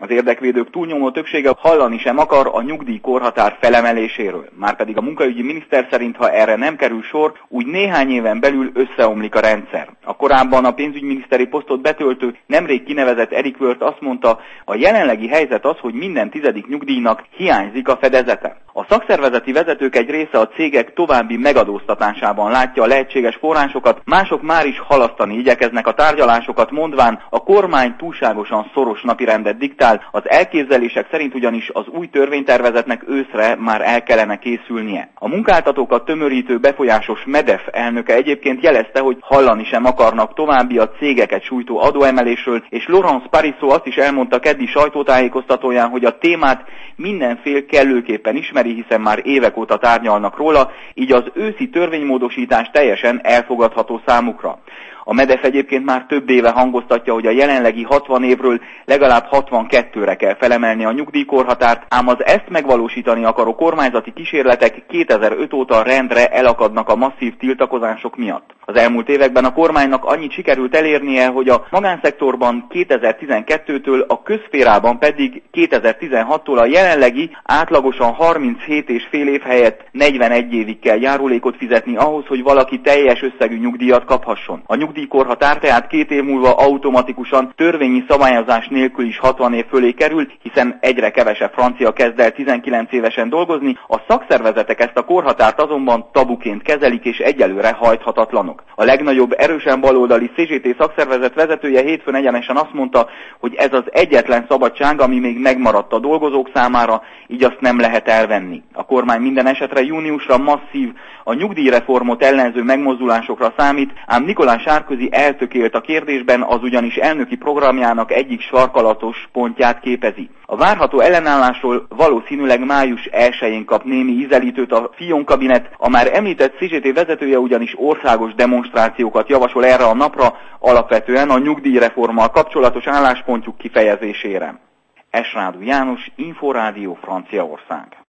Az érdekvédők túlnyomó többsége hallani sem akar a nyugdíjkorhatár felemeléséről. Márpedig a munkaügyi miniszter szerint, ha erre nem kerül sor, úgy néhány éven belül összeomlik a rendszer. A korábban a pénzügyminiszteri posztot betöltő, nemrég kinevezett Eric Woerth azt mondta, a jelenlegi helyzet az, hogy minden 10. nyugdíjnak hiányzik a fedezete. A szakszervezeti vezetők egy része a cégek további megadóztatásában látja a lehetséges forrásokat, mások már is halasztani igyekeznek a tárgyalásokat, mondván a kormány túlságosan szoros napirendet diktál, az elképzelések szerint ugyanis az új törvénytervezetnek őszre már el kellene készülnie. A munkáltatókat tömörítő befolyásos MEDEF elnöke egyébként jelezte, hogy hallani sem akarnak további a cégeket sújtó adóemelésről, és Laurence Parisot azt is elmondta keddi sajtótájékoztatóján, hogy a témát minden fél kellőképpen ismeri, hiszen már évek óta tárgyalnak róla, így az őszi törvénymódosítás teljesen elfogadható számukra. A MEDEF egyébként már több éve hangoztatja, hogy a jelenlegi 60 évről legalább 62-re kell felemelni a nyugdíjkorhatárt, ám az ezt megvalósítani akaró kormányzati kísérletek 2005 óta rendre elakadnak a masszív tiltakozások miatt. Az elmúlt években a kormánynak annyit sikerült elérnie, hogy a magánszektorban 2012-től, a közszférában pedig 2016-tól a jelenlegi átlagosan 37 és fél év helyett 41 évig kell járulékot fizetni ahhoz, hogy valaki teljes összegű nyugdíjat kaphasson. A nyugdíjkorhatár tehát 2 év múlva automatikusan törvényi szabályozás nélkül is 60 év fölé kerül, hiszen egyre kevesebb francia kezd el 19 évesen dolgozni, a szakszervezetek ezt a korhatárt azonban tabuként kezelik és egyelőre hajthatatlanok. A legnagyobb erősen baloldali CGT szakszervezet vezetője hétfőn egyenesen azt mondta, hogy ez az egyetlen szabadság, ami még megmaradt a dolgozók számára, így azt nem lehet elvenni. A kormány minden esetre júniusra masszív, a nyugdíjreformot ellenző megmozdulásokra számít, ám Nicolas Sarkozy eltökélt a kérdésben, az ugyanis elnöki programjának egyik sarkalatos pontját képezi. A várható ellenállásról valószínűleg május 1-én kap némi ízelítőt a Fillon kabinet, a már említett CGT vezetője ugyanis országos demonstrációkat javasol erre a napra, alapvetően a nyugdíjreformmal kapcsolatos álláspontjuk kifejezésére. Esrádú János, Inforádió, Franciaország.